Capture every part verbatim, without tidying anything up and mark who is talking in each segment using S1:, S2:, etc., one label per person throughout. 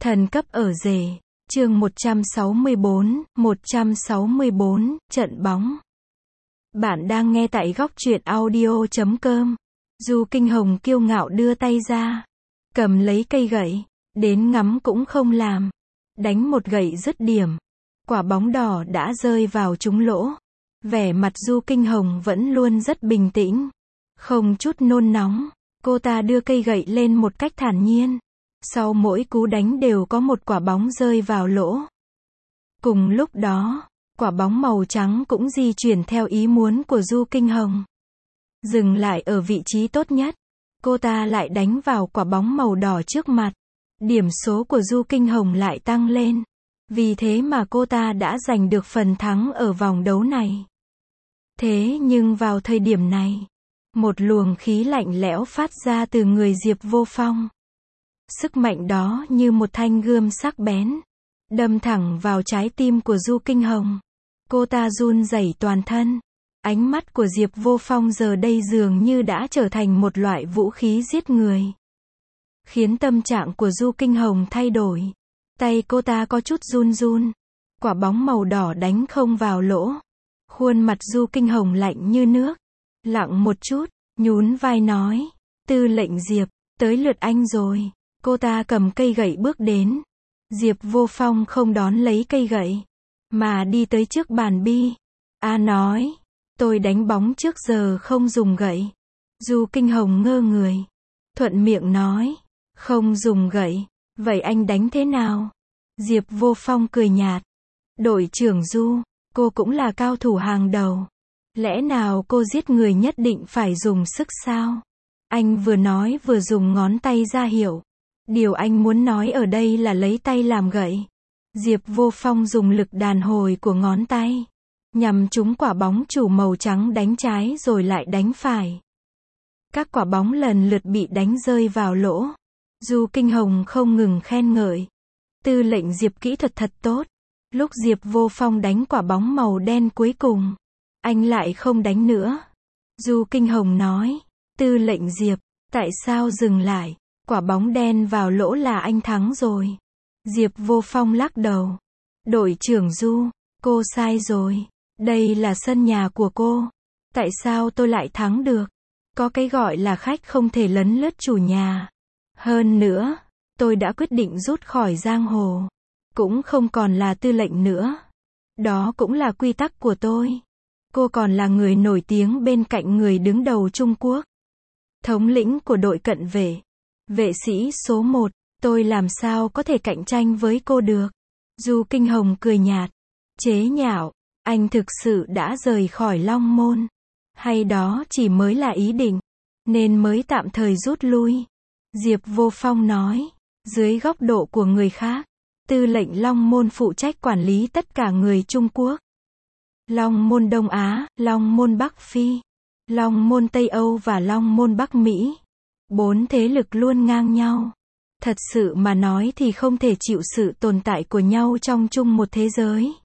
S1: Thần cấp ở rể. Chương một trăm sáu mươi bốn, một trăm sáu mươi bốn, trận bóng. Bạn đang nghe tại góc truyện audio chấm com. Du Kinh Hồng kiêu ngạo đưa tay ra, cầm lấy cây gậy, đến ngắm cũng không làm, đánh một gậy dứt điểm. Quả bóng đỏ đã rơi vào trúng lỗ. Vẻ mặt Du Kinh Hồng vẫn luôn rất bình tĩnh, không chút nôn nóng. Cô ta đưa cây gậy lên một cách thản nhiên. Sau mỗi cú đánh đều có một quả bóng rơi vào lỗ. Cùng lúc đó, quả bóng màu trắng cũng di chuyển theo ý muốn của Du Kinh Hồng. Dừng lại ở vị trí tốt nhất. Cô ta lại đánh vào quả bóng màu đỏ trước mặt. Điểm số của Du Kinh Hồng lại tăng lên. Vì thế mà cô ta đã giành được phần thắng ở vòng đấu này. Thế nhưng vào thời điểm này, một luồng khí lạnh lẽo phát ra từ người Diệp Vô Phong. Sức mạnh đó như một thanh gươm sắc bén, đâm thẳng vào trái tim của Du Kinh Hồng. Cô ta run rẩy toàn thân. Ánh mắt của Diệp Vô Phong giờ đây dường như đã trở thành một loại vũ khí giết người, khiến tâm trạng của Du Kinh Hồng thay đổi. Tay cô ta có chút run run. Quả bóng màu đỏ đánh không vào lỗ. Khuôn mặt Du Kinh Hồng lạnh như nước. Lặng một chút, nhún vai nói, Tư lệnh Diệp, tới lượt anh rồi. Cô ta cầm cây gậy bước đến. Diệp Vô Phong không đón lấy cây gậy, mà đi tới trước bàn bi. A nói, tôi đánh bóng trước giờ không dùng gậy. Du Kinh Hồng ngơ người. Thuận miệng nói, không dùng gậy, vậy anh đánh thế nào? Diệp Vô Phong cười nhạt. Đội trưởng Du, cô cũng là cao thủ hàng đầu. Lẽ nào cô giết người nhất định phải dùng sức sao? Anh vừa nói vừa dùng ngón tay ra hiệu. Điều anh muốn nói ở đây là lấy tay làm gậy. Diệp Vô Phong dùng lực đàn hồi của ngón tay, nhằm trúng quả bóng chủ màu trắng đánh trái rồi lại đánh phải. Các quả bóng lần lượt bị đánh rơi vào lỗ. Du Kinh Hồng không ngừng khen ngợi. Tư lệnh Diệp kỹ thuật thật tốt. Lúc Diệp Vô Phong đánh quả bóng màu đen cuối cùng, anh lại không đánh nữa. Du Kinh Hồng nói, Tư lệnh Diệp, tại sao dừng lại? Quả bóng đen vào lỗ là anh thắng rồi. Diệp Vô Phong lắc đầu. Đội trưởng Du, cô sai rồi. Đây là sân nhà của cô. Tại sao tôi lại thắng được? Có cái gọi là khách không thể lấn lướt chủ nhà. Hơn nữa, tôi đã quyết định rút khỏi giang hồ. Cũng không còn là tư lệnh nữa. Đó cũng là quy tắc của tôi. Cô còn là người nổi tiếng bên cạnh người đứng đầu Trung Quốc, thống lĩnh của đội cận vệ, vệ sĩ số một, tôi làm sao có thể cạnh tranh với cô được? Du Kinh Hồng cười nhạt, chế nhạo, anh thực sự đã rời khỏi Long Môn, hay đó chỉ mới là ý định, nên mới tạm thời rút lui? Diệp Vô Phong nói, dưới góc độ của người khác, tư lệnh Long Môn phụ trách quản lý tất cả người Trung Quốc. Long Môn Đông Á, Long Môn Bắc Phi, Long Môn Tây Âu và Long Môn Bắc Mỹ. Bốn thế lực luôn ngang nhau. Thật sự mà nói thì không thể chịu sự tồn tại của nhau trong chung một thế giới.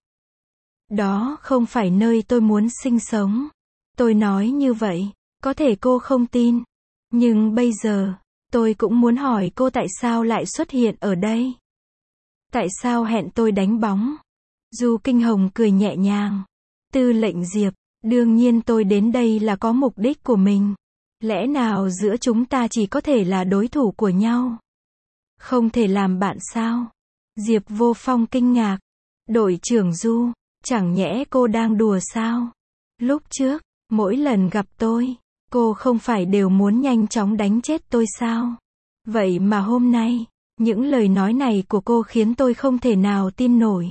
S1: Đó không phải nơi tôi muốn sinh sống. Tôi nói như vậy, có thể cô không tin. Nhưng bây giờ, tôi cũng muốn hỏi cô tại sao lại xuất hiện ở đây. Tại sao hẹn tôi đánh bóng? Du Kinh Hồng cười nhẹ nhàng. Tư lệnh Diệp, đương nhiên tôi đến đây là có mục đích của mình. Lẽ nào giữa chúng ta chỉ có thể là đối thủ của nhau? Không thể làm bạn sao? Diệp Vô Phong kinh ngạc. Đội trưởng Du, chẳng nhẽ cô đang đùa sao? Lúc trước, mỗi lần gặp tôi, cô không phải đều muốn nhanh chóng đánh chết tôi sao? Vậy mà hôm nay, những lời nói này của cô khiến tôi không thể nào tin nổi.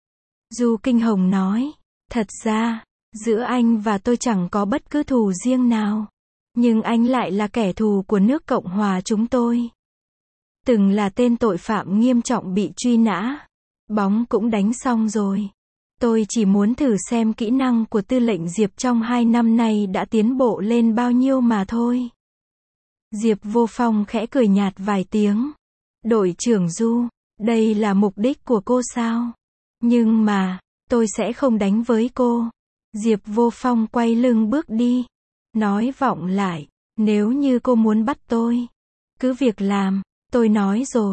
S1: Du Kinh Hồng nói, thật ra, giữa anh và tôi chẳng có bất cứ thù riêng nào. Nhưng anh lại là kẻ thù của nước Cộng hòa chúng tôi. Từng là tên tội phạm nghiêm trọng bị truy nã. Bóng cũng đánh xong rồi. Tôi chỉ muốn thử xem kỹ năng của tư lệnh Diệp trong hai năm nay đã tiến bộ lên bao nhiêu mà thôi. Diệp Vô Phong khẽ cười nhạt vài tiếng. Đội trưởng Du, đây là mục đích của cô sao? Nhưng mà, tôi sẽ không đánh với cô. Diệp Vô Phong quay lưng bước đi. Nói vọng lại, nếu như cô muốn bắt tôi, cứ việc làm, tôi nói rồi,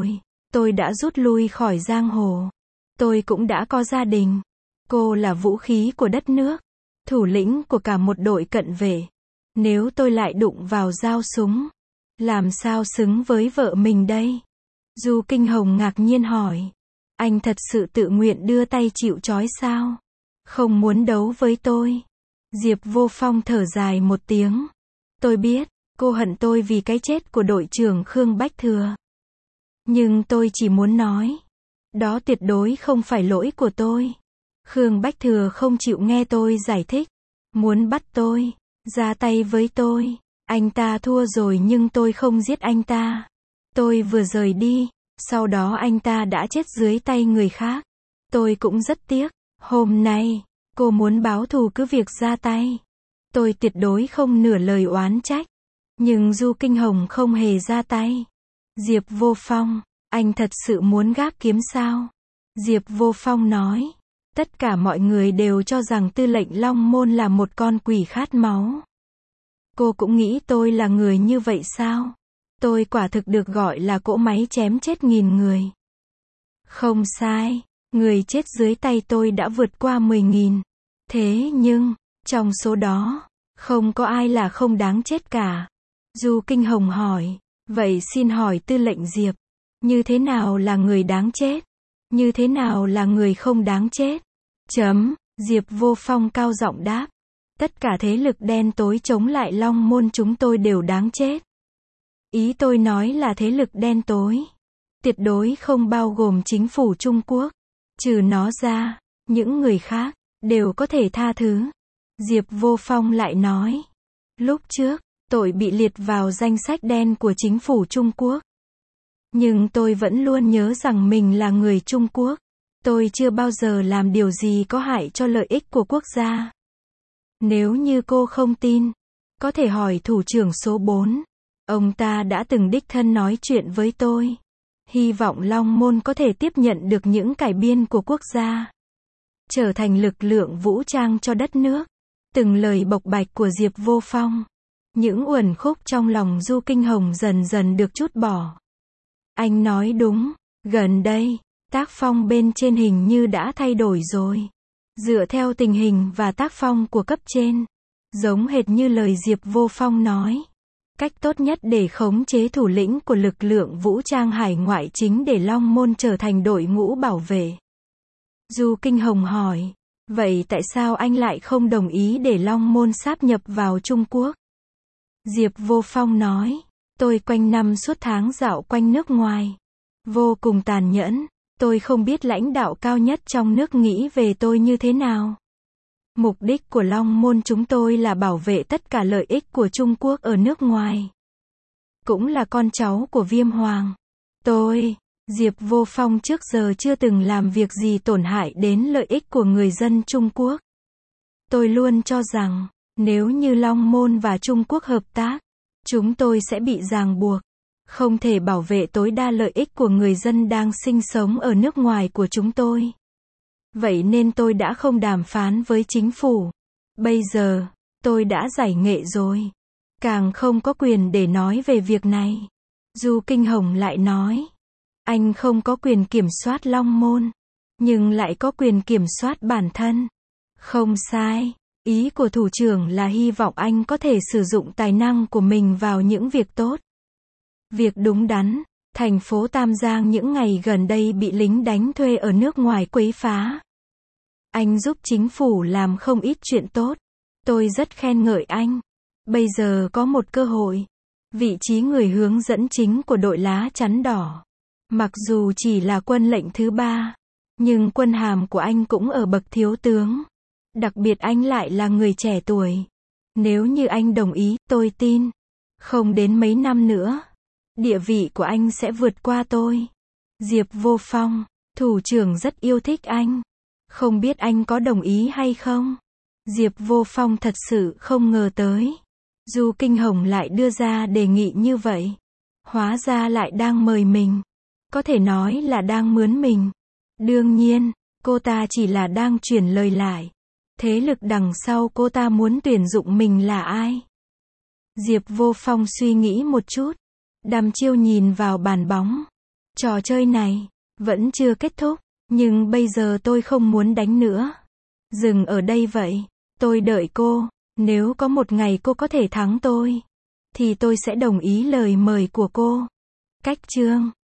S1: Tôi đã rút lui khỏi giang hồ. Tôi cũng đã có gia đình. Cô là vũ khí của đất nước, thủ lĩnh của cả một đội cận vệ. Nếu tôi lại đụng vào dao súng, làm sao xứng với vợ mình đây? Du Kinh Hồng ngạc nhiên hỏi. Anh thật sự tự nguyện đưa tay chịu trói sao? Không muốn đấu với tôi. Diệp Vô Phong thở dài một tiếng. Tôi biết, cô hận tôi vì cái chết của đội trưởng Khương Bách Thừa. Nhưng tôi chỉ muốn nói, đó tuyệt đối không phải lỗi của tôi. Khương Bách Thừa không chịu nghe tôi giải thích, muốn bắt tôi, ra tay với tôi. Anh ta thua rồi nhưng tôi không giết anh ta. Tôi vừa rời đi, sau đó anh ta đã chết dưới tay người khác. Tôi cũng rất tiếc. Hôm nay, cô muốn báo thù cứ việc ra tay. Tôi tuyệt đối không nửa lời oán trách. Nhưng Du Kinh Hồng không hề ra tay. Diệp Vô Phong, anh thật sự muốn gác kiếm sao? Diệp Vô Phong nói. Tất cả mọi người đều cho rằng tư lệnh Long Môn là một con quỷ khát máu. Cô cũng nghĩ tôi là người như vậy sao? Tôi quả thực được gọi là cỗ máy chém chết nghìn người. Không sai, người chết dưới tay tôi đã vượt qua mười nghìn. Thế nhưng, trong số đó, không có ai là không đáng chết cả. Du Kinh Hồng hỏi, vậy xin hỏi tư lệnh Diệp, như thế nào là người đáng chết? Như thế nào là người không đáng chết? Chấm, Diệp Vô Phong cao giọng đáp. Tất cả thế lực đen tối chống lại Long Môn chúng tôi đều đáng chết. Ý tôi nói là thế lực đen tối. Tuyệt đối không bao gồm chính phủ Trung Quốc. Trừ nó ra, những người khác, đều có thể tha thứ. Diệp Vô Phong lại nói. Lúc trước, tôi bị liệt vào danh sách đen của chính phủ Trung Quốc. Nhưng tôi vẫn luôn nhớ rằng mình là người Trung Quốc. Tôi chưa bao giờ làm điều gì có hại cho lợi ích của quốc gia. Nếu như cô không tin, có thể hỏi thủ trưởng số bốn. Ông ta đã từng đích thân nói chuyện với tôi. Hy vọng Long Môn có thể tiếp nhận được những cải biên của quốc gia. Trở thành lực lượng vũ trang cho đất nước. Từng lời bộc bạch của Diệp Vô Phong. Những uẩn khúc trong lòng Du Kinh Hồng dần dần được trút bỏ. Anh nói đúng, gần đây, tác phong bên trên hình như đã thay đổi rồi. Dựa theo tình hình và tác phong của cấp trên, giống hệt như lời Diệp Vô Phong nói. Cách tốt nhất để khống chế thủ lĩnh của lực lượng vũ trang hải ngoại chính để Long Môn trở thành đội ngũ bảo vệ. Du Kinh Hồng hỏi, vậy tại sao anh lại không đồng ý để Long Môn sáp nhập vào Trung Quốc? Diệp Vô Phong nói, tôi quanh năm suốt tháng dạo quanh nước ngoài. Vô cùng tàn nhẫn, tôi không biết lãnh đạo cao nhất trong nước nghĩ về tôi như thế nào. Mục đích của Long Môn chúng tôi là bảo vệ tất cả lợi ích của Trung Quốc ở nước ngoài. Cũng là con cháu của Viêm Hoàng. Tôi, Diệp Vô Phong trước giờ chưa từng làm việc gì tổn hại đến lợi ích của người dân Trung Quốc. Tôi luôn cho rằng, nếu như Long Môn và Trung Quốc hợp tác, chúng tôi sẽ bị ràng buộc. Không thể bảo vệ tối đa lợi ích của người dân đang sinh sống ở nước ngoài của chúng tôi. Vậy nên tôi đã không đàm phán với chính phủ. Bây giờ, tôi đã giải nghệ rồi. Càng không có quyền để nói về việc này. Du Kinh Hồng lại nói. Anh không có quyền kiểm soát Long Môn. Nhưng lại có quyền kiểm soát bản thân. Không sai. Ý của thủ trưởng là hy vọng anh có thể sử dụng tài năng của mình vào những việc tốt. Việc đúng đắn. Thành phố Tam Giang những ngày gần đây bị lính đánh thuê ở nước ngoài quấy phá. Anh giúp chính phủ làm không ít chuyện tốt. Tôi rất khen ngợi anh. Bây giờ có một cơ hội. Vị trí người hướng dẫn chính của đội lá chắn đỏ. Mặc dù chỉ là quân lệnh thứ ba, nhưng quân hàm của anh cũng ở bậc thiếu tướng. Đặc biệt anh lại là người trẻ tuổi. Nếu như anh đồng ý, tôi tin. Không đến mấy năm nữa, địa vị của anh sẽ vượt qua tôi. Diệp Vô Phong, thủ trưởng rất yêu thích anh. Không biết anh có đồng ý hay không? Diệp Vô Phong thật sự không ngờ tới. Du Kinh Hồng lại đưa ra đề nghị như vậy. Hóa ra lại đang mời mình. Có thể nói là đang mướn mình. Đương nhiên, cô ta chỉ là đang chuyển lời lại. Thế lực đằng sau cô ta muốn tuyển dụng mình là ai? Diệp Vô Phong suy nghĩ một chút. Đăm chiêu nhìn vào bàn bóng. Trò chơi này vẫn chưa kết thúc, nhưng bây giờ tôi không muốn đánh nữa. Dừng ở đây vậy. Tôi đợi cô. Nếu có một ngày cô có thể thắng tôi, thì tôi sẽ đồng ý lời mời của cô. Cách chương